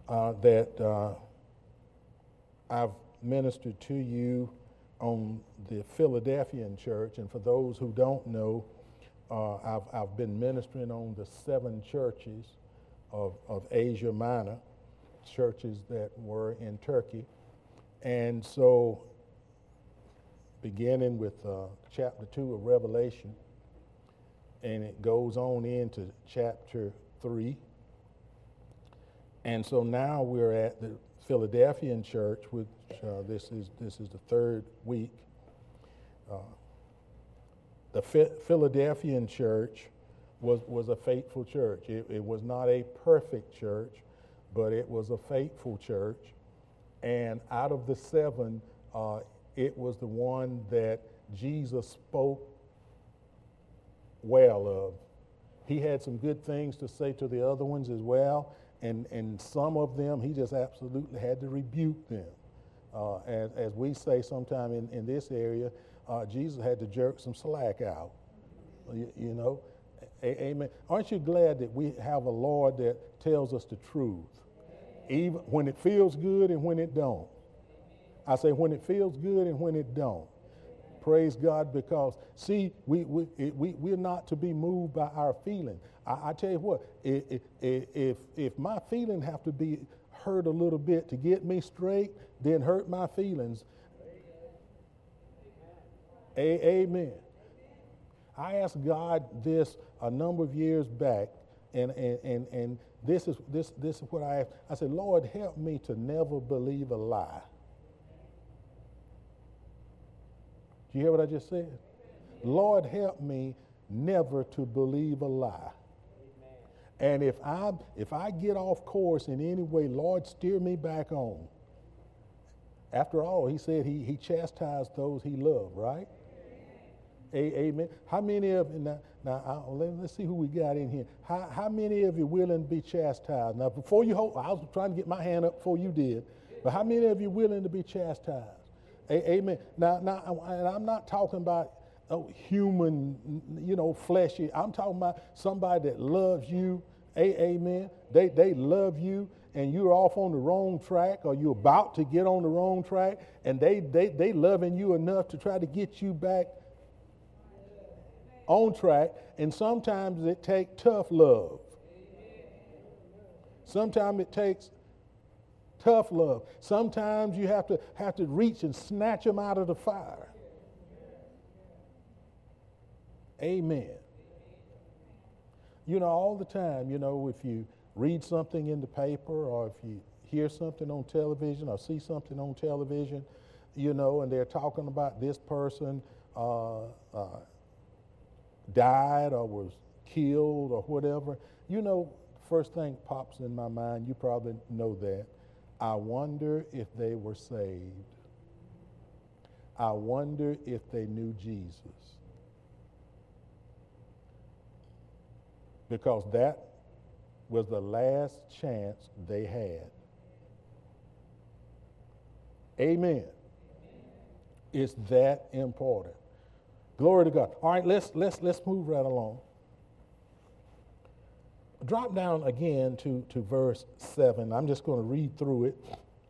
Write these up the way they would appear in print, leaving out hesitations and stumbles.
that I've ministered to you on the Philadelphian church. And for those who don't know, I've been ministering on the 7 churches of Asia Minor, churches that were in Turkey. And so, beginning with chapter 2 of Revelation, and it goes on into chapter 3. And so now we're at the Philadelphian church, which this is the 3rd week. The Philadelphian church was a faithful church. It was not a perfect church, but it was a faithful church. And out of the 7, it was the one that Jesus spoke well of. He had some good things to say to the other ones as well, and some of them he just absolutely had to rebuke them. As we say sometime in this area, Jesus had to jerk some slack out. You know, amen. Aren't you glad that we have a Lord that tells us the truth, even when it feels good and when it don't? I say when it feels good and when it don't. Praise God, because see, we're not to be moved by our feeling. I tell you what, if my feeling have to be hurt a little bit to get me straight, then hurt my feelings. Amen. I asked God this a number of years back, and this is what I asked. I said, Lord, help me to never believe a lie. Do you hear what I just said? Lord, help me never to believe a lie. And if I get off course in any way, Lord, steer me back on. After all, he said he chastised those he loved, right? Amen. How many of you, now let's see who we got in here. How many of you willing to be chastised? Now, before you hold, I was trying to get my hand up before you did, but how many of you willing to be chastised? Amen. Now, and I'm not talking about human, fleshy. I'm talking about somebody that loves you. Amen. They love you, and you're off on the wrong track, or you're about to get on the wrong track, and they loving you enough to try to get you back on track. And sometimes it takes tough love. Sometimes it takes tough love. Sometimes you have to reach and snatch them out of the fire. Amen. All the time, if you read something in the paper, or if you hear something on television or see something on television, and they're talking about this person died or was killed or whatever, first thing pops in my mind, you probably know that. I wonder if they were saved. I wonder if they knew Jesus. Because that was the last chance they had. Amen. It's that important. Glory to God. All right, let's move right along. Drop down again to verse 7. I'm just going to read through it,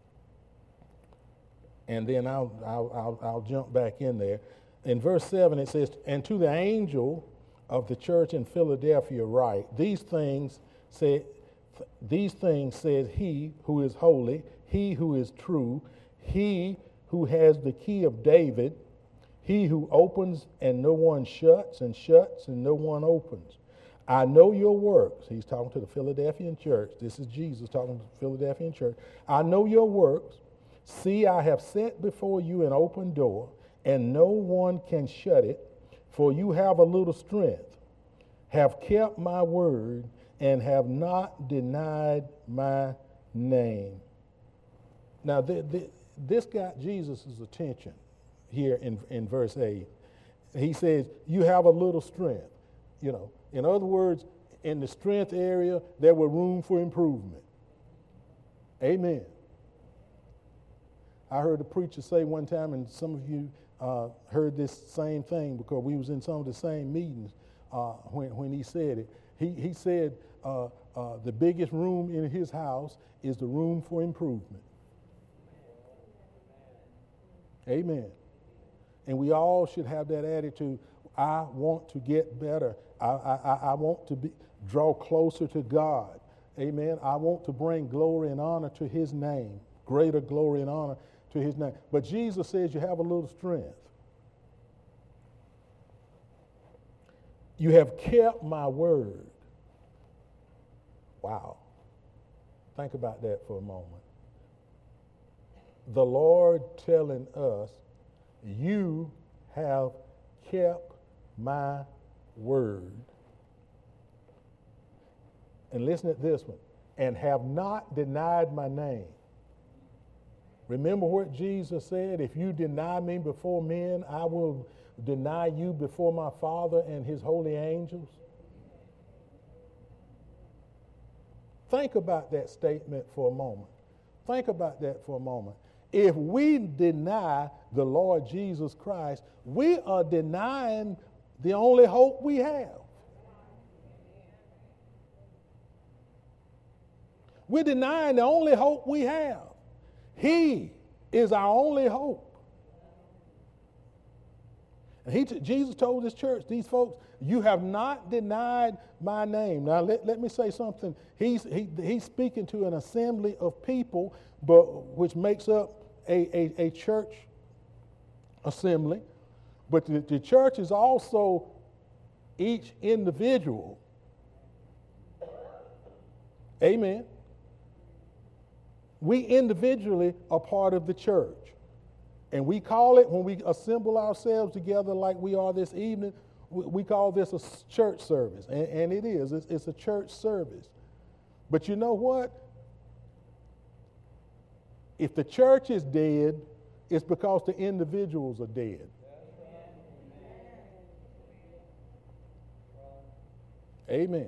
and then I'll jump back in there. In verse 7 it says, "And to the angel of the church in Philadelphia write, these things says he who is holy, he who is true, he who has the key of David, he who opens and no one shuts, and shuts and no one opens. I know your works." He's talking to the Philadelphian church. This is Jesus talking to the Philadelphian church. "I know your works. See, I have set before you an open door, and no one can shut it. For you have a little strength, have kept my word, and have not denied my name." Now, this got Jesus' attention here in verse 8. He says, you have a little strength. In other words, in the strength area, there was room for improvement. Amen. I heard a preacher say one time, and some of you heard this same thing because we was in some of the same meetings when he said it. He said, the biggest room in his house is the room for improvement. Amen. And we all should have that attitude. I want to get better. I want to draw closer to God. Amen. I want to bring glory and honor to his name. Greater glory and honor to his name. But Jesus says you have a little strength. You have kept my word. Wow. Think about that for a moment. The Lord telling us, you have kept my word. And listen to this one. And have not denied my name. Remember what Jesus said, if you deny me before men, I will deny you before my Father and his holy angels. Think about that statement for a moment. Think about that for a moment. If we deny the Lord Jesus Christ, we are denying the only hope we have. We're denying the only hope we have. He is our only hope. And Jesus told this church, these folks, you have not denied my name. Now, let me say something. He's speaking to an assembly of people, which makes up a church assembly. But the church is also each individual. Amen. We individually are part of the church. And we call it, when we assemble ourselves together like we are this evening, we call this a church service. And it is. It's a church service. But you know what? If the church is dead, it's because the individuals are dead. Amen.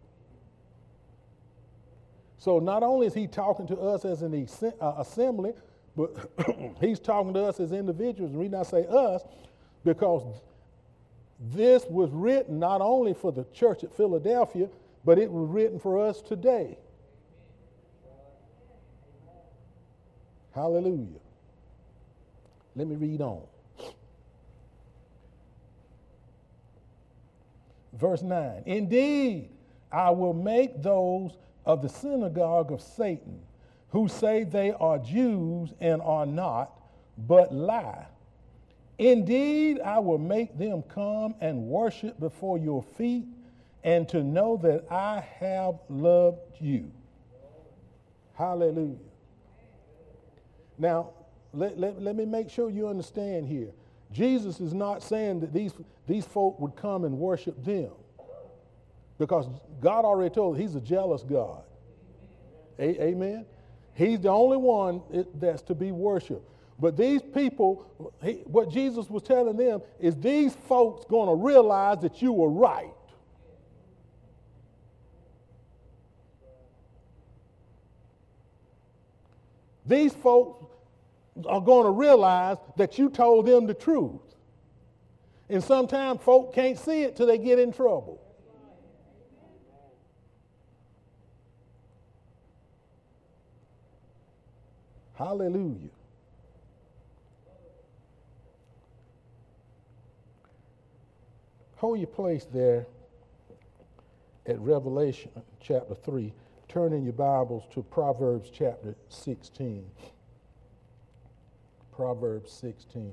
So not only is he talking to us as an assembly, but he's talking to us as individuals. And the reason I say us, because this was written not only for the church at Philadelphia, but it was written for us today. Hallelujah. Let me read on. Verse 9. Indeed, I will make those of the synagogue of Satan, who say they are Jews and are not, but lie. Indeed, I will make them come and worship before your feet, and to know that I have loved you. Hallelujah. Now, let me make sure you understand here. Jesus is not saying that these folk would come and worship them, because God already told he's a jealous God. Amen? He's the only one that's to be worshiped. But these people, what Jesus was telling them is these folks going to realize that you were right. These folks are going to realize that you told them the truth. And sometimes folk can't see it till they get in trouble. Hallelujah. Hold your place there at Revelation chapter 3. Turn in your Bibles to Proverbs chapter 16. Proverbs 16.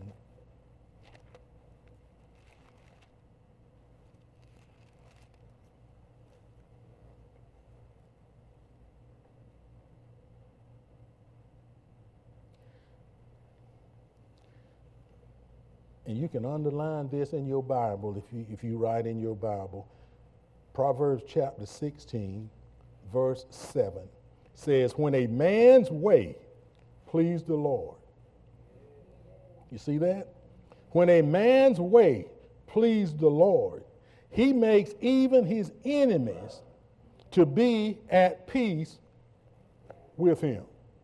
And you can underline this in your Bible if you write in your Bible. Proverbs chapter 16, verse 7 says, when a man's way please the Lord. You see that? When a man's way please the Lord, he makes even his enemies to be at peace with him.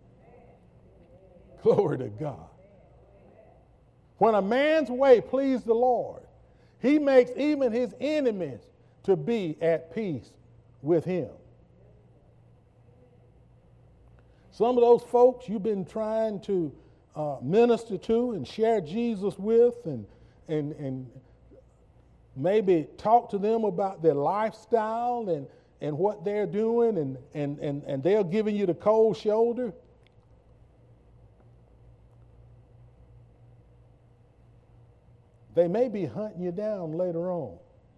Glory to God. When a man's way please the Lord, he makes even his enemies to be at peace with him. Some of those folks you've been trying to minister to and share Jesus with and maybe talk to them about their lifestyle and what they're doing, and they're giving you the cold shoulder. They may be hunting you down later on.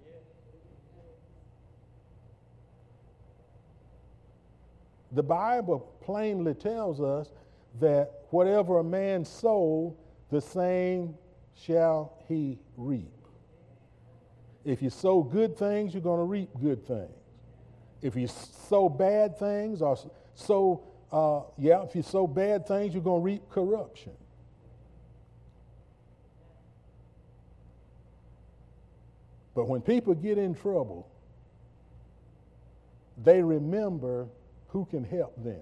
The Bible plainly tells us that whatever a man sows, the same shall he reap. If you sow good things, you're going to reap good things. If you sow bad things, if you sow bad things, you're going to reap corruption. But when people get in trouble, they remember who can help them.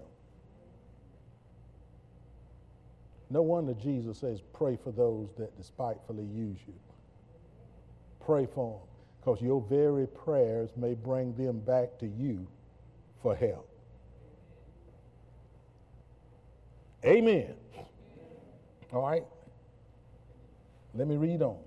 No wonder Jesus says, pray for those that despitefully use you. Pray for them, because your very prayers may bring them back to you for help. Amen. All right. Let me read on.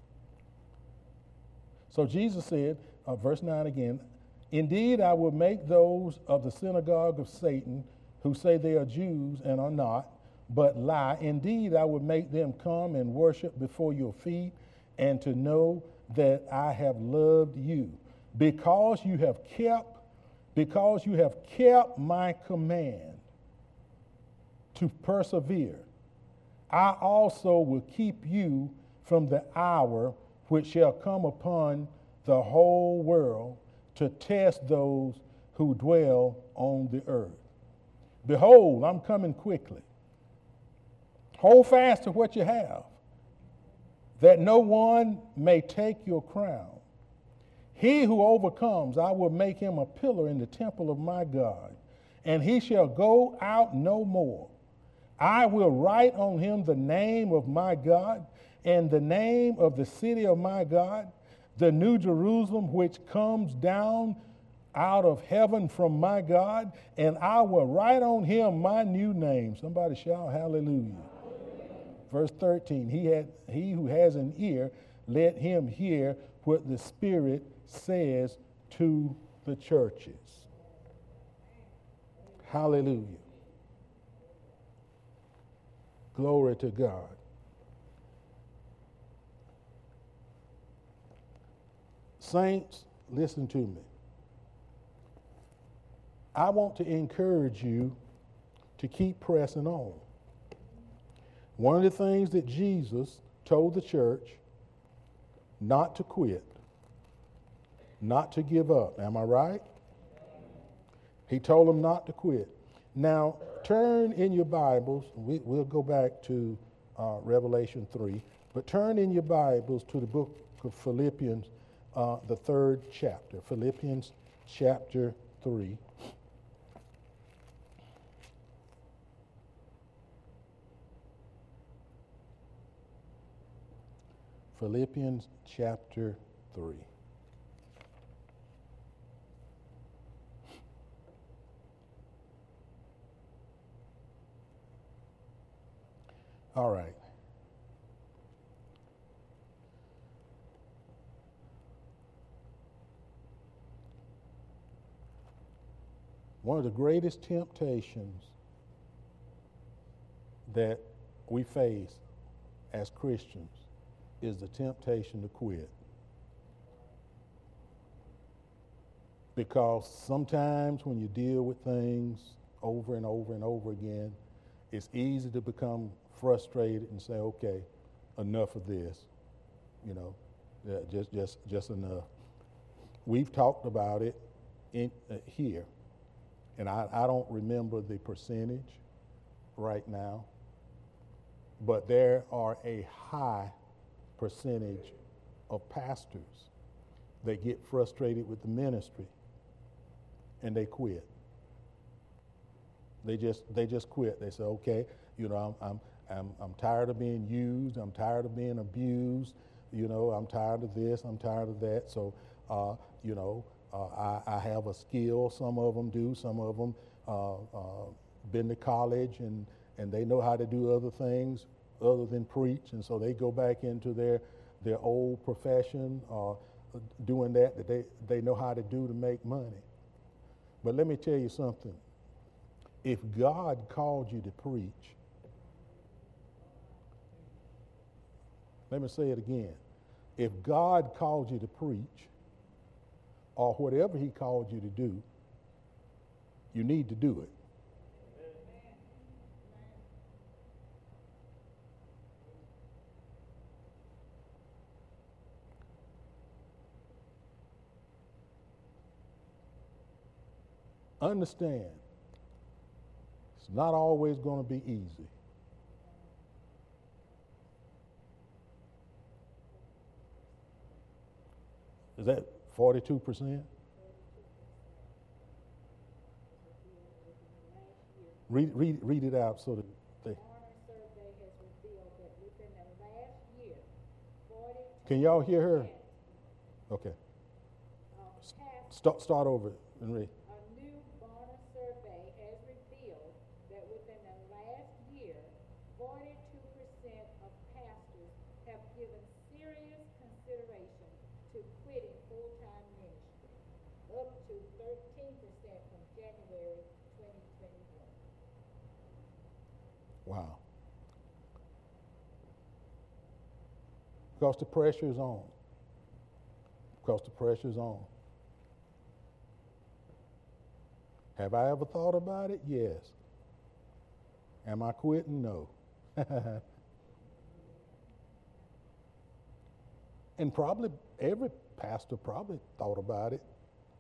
So Jesus said, verse 9 again, indeed, I will make those of the synagogue of Satan who say they are Jews and are not, but lie. Indeed, I will make them come and worship before your feet, and to know that I have loved you, because you have kept my command to persevere. I also will keep you from the hour which shall come upon the whole world to test those who dwell on the earth. Behold, I'm coming quickly. Hold fast to what you have, that no one may take your crown. He who overcomes, I will make him a pillar in the temple of my God, and he shall go out no more. I will write on him the name of my God and the name of the city of my God, the new Jerusalem, which comes down out of heaven from my God, and I will write on him my new name. Somebody shout hallelujah. Verse 13, he who has an ear, let him hear what the Spirit says to the churches. Hallelujah. Glory to God. Saints, listen to me. I want to encourage you to keep pressing on. One of the things that Jesus told the church, not to quit, not to give up. Am I right? He told them not to quit. Now, turn in your Bibles. We'll go back to Revelation 3, but turn in your Bibles to the book of Philippians, the 3rd chapter. Philippians chapter 3. Philippians chapter 3. All right. One of the greatest temptations that we face as Christians is the temptation to quit. Because sometimes when you deal with things over and over and over again, it's easy to become frustrated and say, okay, enough of this, just enough. We've talked about it here, and I don't remember the percentage right now, but there are a high percentage of pastors that get frustrated with the ministry and they quit. They just quit. They say, okay, I'm tired of being used. I'm tired of being abused. I'm tired of this. I'm tired of that. So, I have a skill. Some of them do. Some of them been to college and they know how to do other things other than preach, and so they go back into their old profession or doing that they know how to do to make money. But let me tell you something. If God called you to preach, let me say it again. If God called you to preach, or whatever he called you to do, you need to do it. Understand, it's not always going to be easy. Is that 42%? Read it out so that they. Survey has revealed that within the last year, 42%. Can y'all hear her? Okay. Start over and read. A new Barna survey has revealed that within the last year, 42% of pastors have given serious consideration to quitting full-time ministry, up to 13% from January 2021. Wow. Because the pressure is on. Because the pressure is on. Have I ever thought about it? Yes. Am I quitting? No. And probably every pastor probably thought about it.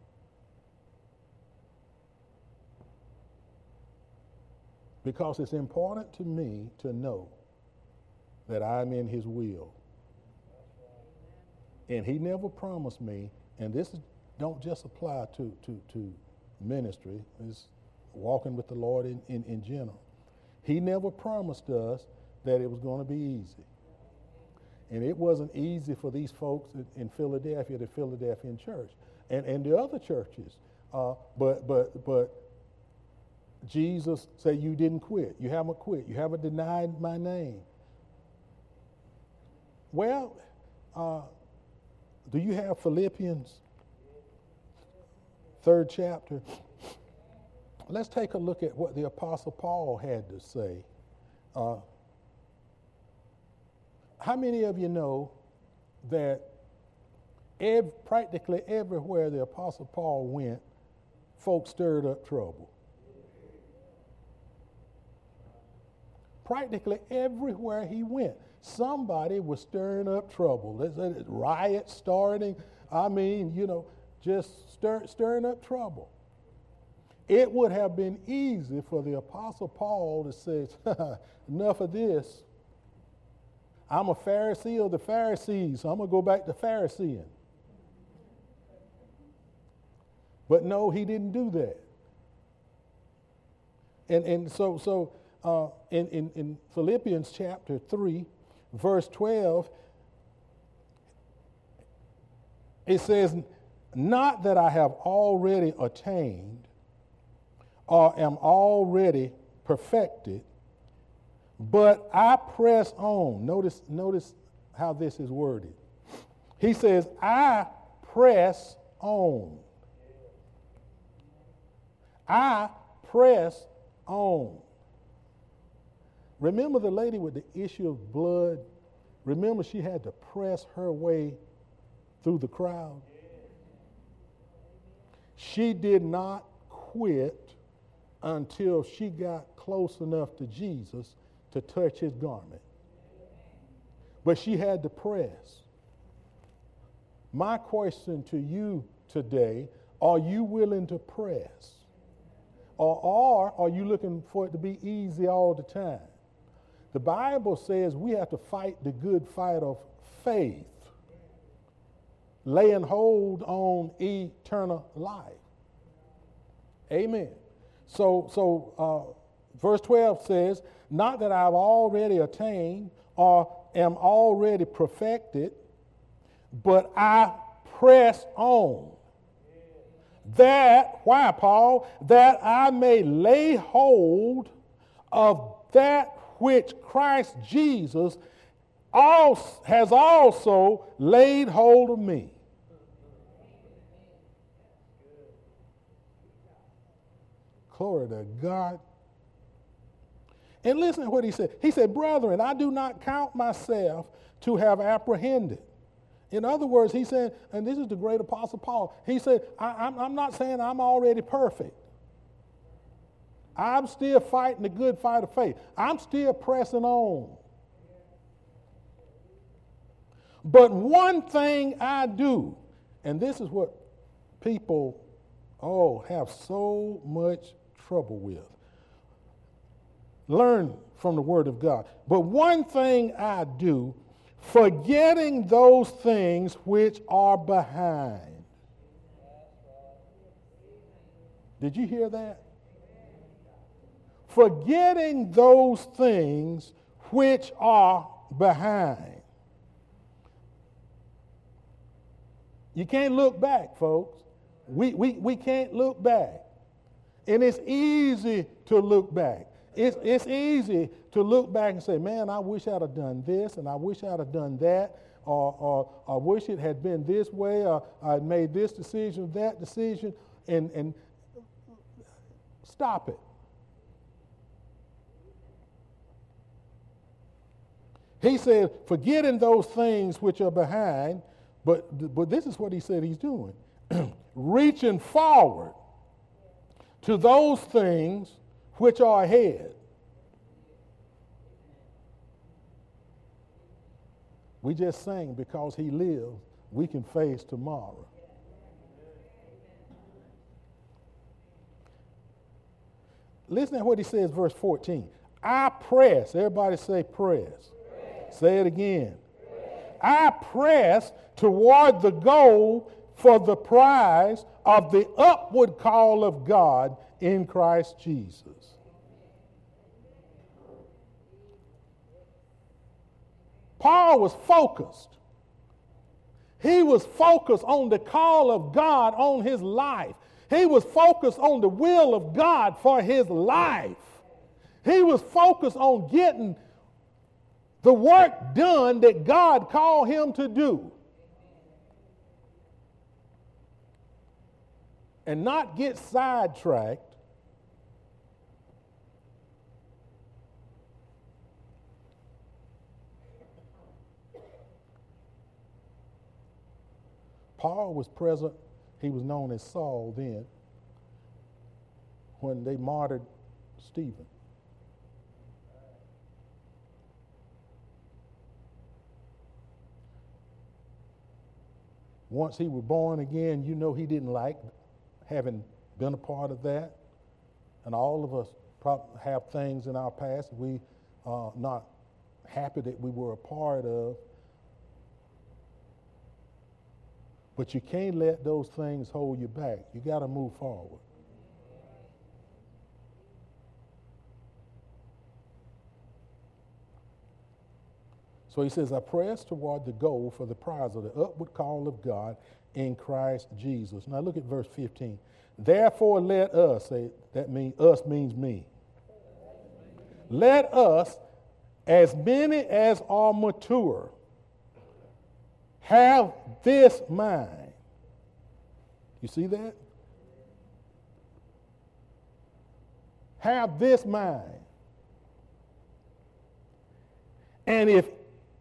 Because it's important to me to know that I'm in his will. And he never promised me, and this don't just apply to ministry, it's walking with the Lord in general. He never promised us that it was going to be easy. And it wasn't easy for these folks in Philadelphia, the Philadelphian church, and the other churches. But Jesus said, you didn't quit. You haven't quit. You haven't denied my name. Well, do you have Philippians 3rd chapter? Let's take a look at what the Apostle Paul had to say. How many of you know that practically everywhere the Apostle Paul went, folks stirred up trouble? Practically everywhere he went, somebody was stirring up trouble. There's riots starting. I mean, just stirring up trouble. It would have been easy for the Apostle Paul to say, enough of this. I'm a Pharisee of the Pharisees, so I'm going to go back to Phariseeing. But no, he didn't do that. And so in Philippians chapter 3, verse 12, it says, not that I have already attained or am already perfected, but I press on. Notice how this is worded. He says, I press on. I press on. Remember the lady with the issue of blood? Remember she had to press her way through the crowd? She did not quit until she got close enough to Jesus to touch his garment. But she had to press. My question to you today, are you willing to press? Or are you looking for it to be easy all the time? The Bible says we have to fight the good fight of faith, laying hold on eternal life. Amen. So verse 12 says, not that I've already attained or am already perfected, but I press on. why, Paul? That I may lay hold of that which Christ Jesus has also laid hold of me. Glory to God. And listen to what he said. He said, brethren, I do not count myself to have apprehended. In other words, he said, and this is the great apostle Paul, he said, I'm not saying I'm already perfect. I'm still fighting the good fight of faith. I'm still pressing on. But one thing I do, and this is what people, have so much trouble with. Learn from the Word of God. But one thing I do, forgetting those things which are behind. Did you hear that? Forgetting those things which are behind. You can't look back, folks. We can't look back. And it's easy to look back. It's easy to look back and say, man, I wish I'd have done this, and I wish I'd have done that, or I wish it had been this way, or I'd made this decision, that decision, and stop it. He said, forgetting those things which are behind, but this is what he said he's doing. Reaching forward to those things which are ahead. We just sang, because he lives, we can face tomorrow. Listen to what he says, verse 14. I press. Everybody say press. Say it again. I press toward the goal for the prize of the upward call of God in Christ Jesus. Paul was focused. He was focused on the call of God on his life. He was focused on the will of God for his life. He was focused on getting the work done that God called him to do. And not get sidetracked Paul was present. He was known as Saul then when they martyred Stephen. Once he was born again, you know he didn't like having been a part of that. And all of us probably have things in our past we are not happy that we were a part of. But you can't let those things hold you back. You got to move forward. So he says, I press toward the goal for the prize of the upward call of God in Christ Jesus. Now look at verse 15. Therefore let us, say that means us means me. Let us, as many as are mature, have this mind. You see that? Have this mind. And if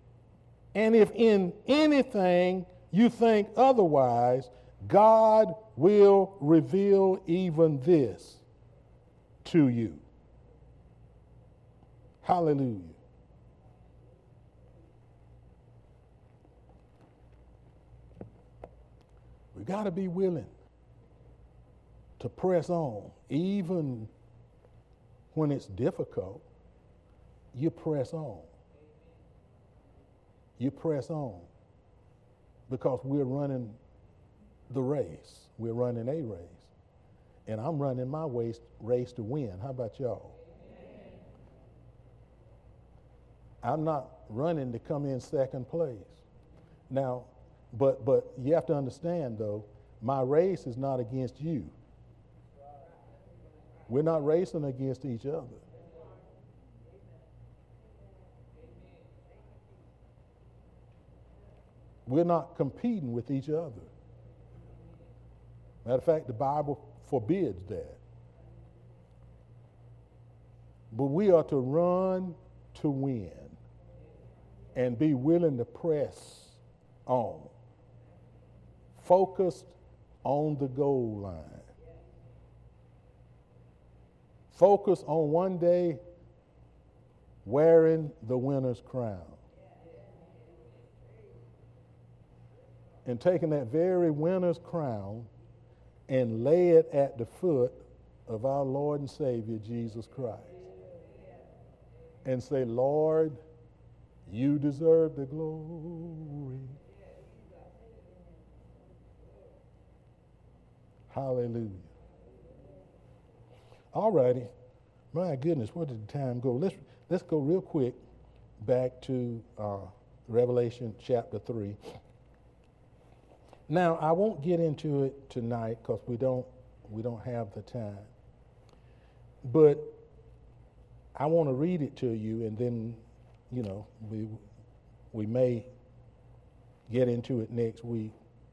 in anything you think otherwise, God will reveal even this to you. Hallelujah. We got to be willing to press on, even when it's difficult. You press on. You press on because we're running the race. We're running a race. And I'm running my race to win. How about y'all? I'm not running to come in second place. Now, but you have to understand, though, my race is not against you. We're not racing against each other. We're not competing with each other. Matter of fact, the Bible forbids that. But we are to run to win and be willing to press on, focused on the goal line, focused on one day wearing the winner's crown, and taking that very winner's crown and lay it at the foot of our Lord and Savior, Jesus Christ. And say, Lord, you deserve the glory. Hallelujah. All righty. My goodness, where did the time go? Let's go real quick back to Revelation chapter 3. Now, I won't get into it tonight because we don't have the time. But I want to read it to you, and then, we may get into it next week.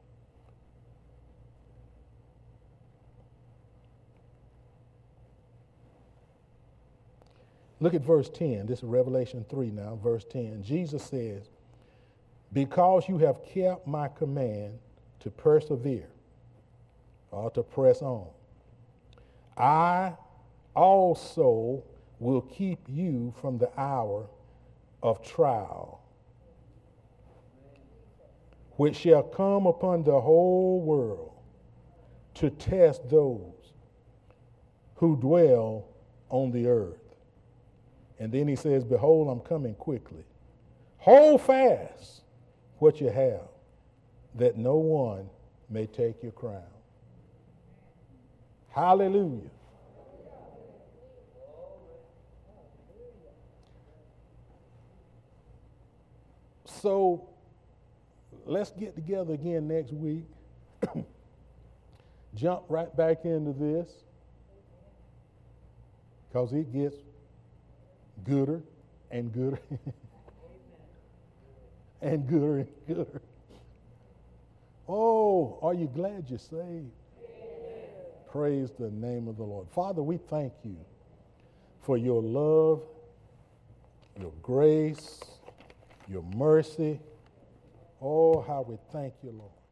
Look at verse 10. This is Revelation 3 now, verse 10. Jesus says, because you have kept my command to persevere or to press on, I also will keep you from the hour of trial, which shall come upon the whole world to test those who dwell on the earth. And then he says, behold, I'm coming quickly. Hold fast what you have, that no one may take your crown. Hallelujah. So let's get together again next week. Jump right back into this, because it gets gooder and gooder and gooder and gooder. Oh, are you glad you're saved? Amen. Praise the name of the Lord. Father, we thank you for your love, your grace, your mercy. Oh, how we thank you, Lord.